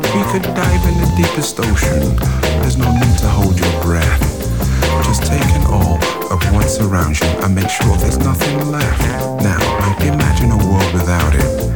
We could dive in the deepest ocean. There's no need to hold your breath. Just take in all of what surrounds you and make sure there's nothing left. Now, imagine a world without it.